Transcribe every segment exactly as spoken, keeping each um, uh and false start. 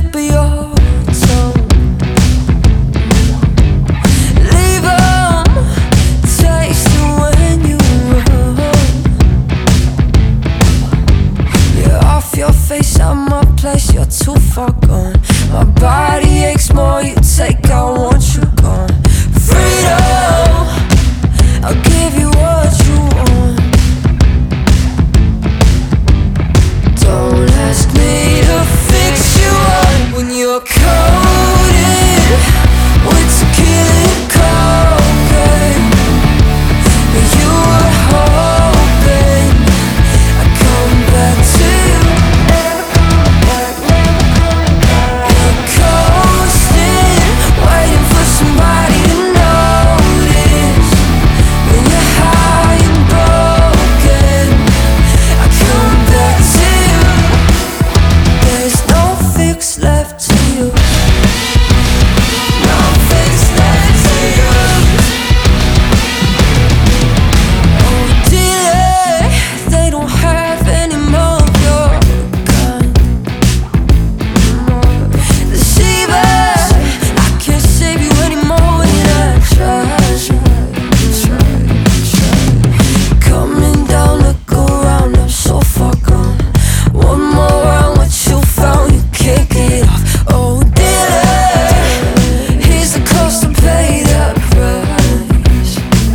tip of your tongue. Leave 'em tasting when you run. You're off your face, out my place, you're too far gone. My body aches more, you take, I want you gone. Freedom, I'll give you what you want. Don't ask me to fix you up when you're coated with tequila and cocaine. You were hoping I'd come back to you. You're coasting, waiting for somebody to notice. When you're high and broken, I come back to you. There's no fix left to you. No fix left to you. Oh dear, they don't have any more of your kind. Deceiver, I can't save you anymore when I try. Coming down, look around, I'm so far gone. One more round, what you found, you can't get off. Oh dear, here's the cost to pay that price.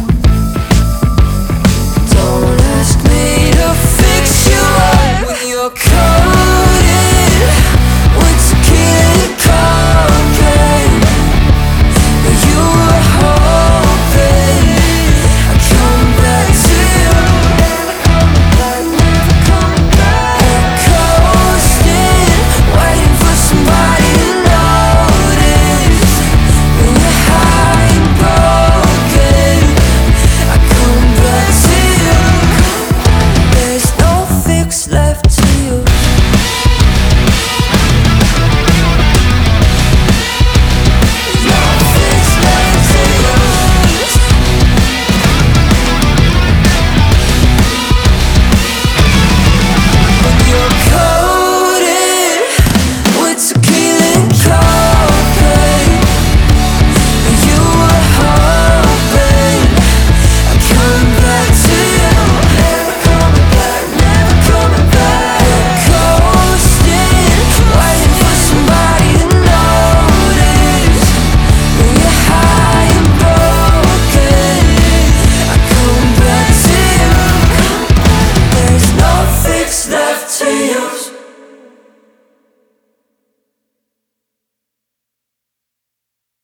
Don't ask me to fix you up when you're coated with tequila and cocaine. You were hoping I'd come back to you. Never come back. You're coasting, waiting for somebody to notice. When you're high and broken, I come back to you. There's no fix left to you. No fix left to you. When you're coated with tequila and cocaine, you were hoping I'd come back to you. Never coming back, never coming back. You're coasting, waiting for somebody to notice. When you're high and broken, I come back to you. There's no fix left to you.